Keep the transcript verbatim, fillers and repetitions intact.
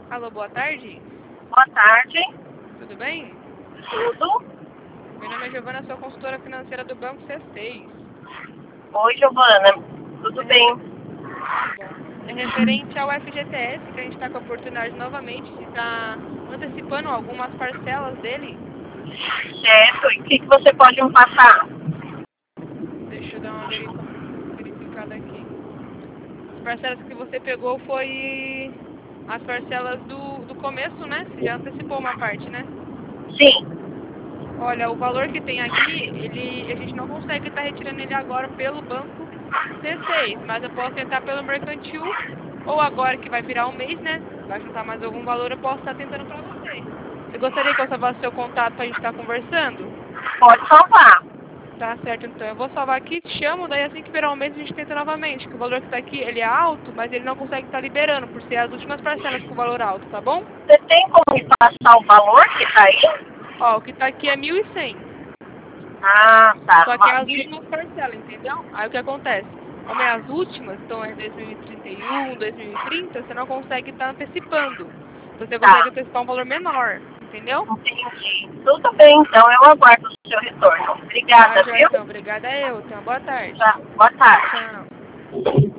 Alô, boa tarde. Boa tarde. Tudo bem? Tudo? Meu nome é Giovana, sou consultora financeira do Banco C seis. Oi, Giovana. Tudo É bem? refer... Que bom. É referente ao F G T S, que a gente está com a oportunidade novamente de estar antecipando algumas parcelas dele. Certo. E o que, que você pode me passar? Deixa eu dar uma verica- verificada aqui. As parcelas que você pegou foi as parcelas do, do começo, né? Você já antecipou uma parte, né? Sim. Olha, o valor que tem aqui, ele, a gente não consegue estar retirando ele agora pelo banco C seis, mas eu posso tentar pelo mercantil, ou agora que vai virar um mês, né? Vai juntar mais algum valor, eu posso estar tentando para você. Você gostaria que eu salvasse seu contato para a gente estar conversando? Pode salvar. Tá certo, então. Eu vou salvar aqui, te chamo, daí assim que virar um mês a gente tenta novamente, que o valor que está aqui, ele é alto, mas ele não consegue estar liberando, por ser as últimas parcelas com o valor alto, tá bom? Você tem como me passar o valor que está aí? Ó, o que está aqui é mil e cem. Ah, tá. Só que é Ma- as últimas parcelas, entendeu? Aí o que acontece? Como é as últimas, então é dois mil e trinta e um, dois mil e trinta, você não consegue estar antecipando. Então você consegue Tá. antecipar um valor menor, entendeu? Entendi. Tudo bem, então. Eu aguardo o seu retorno. Tá, Obrigada, Joia, viu? então. Obrigada a eu. Tenha uma boa tarde. Tá. Boa Tchau, tarde. tchau.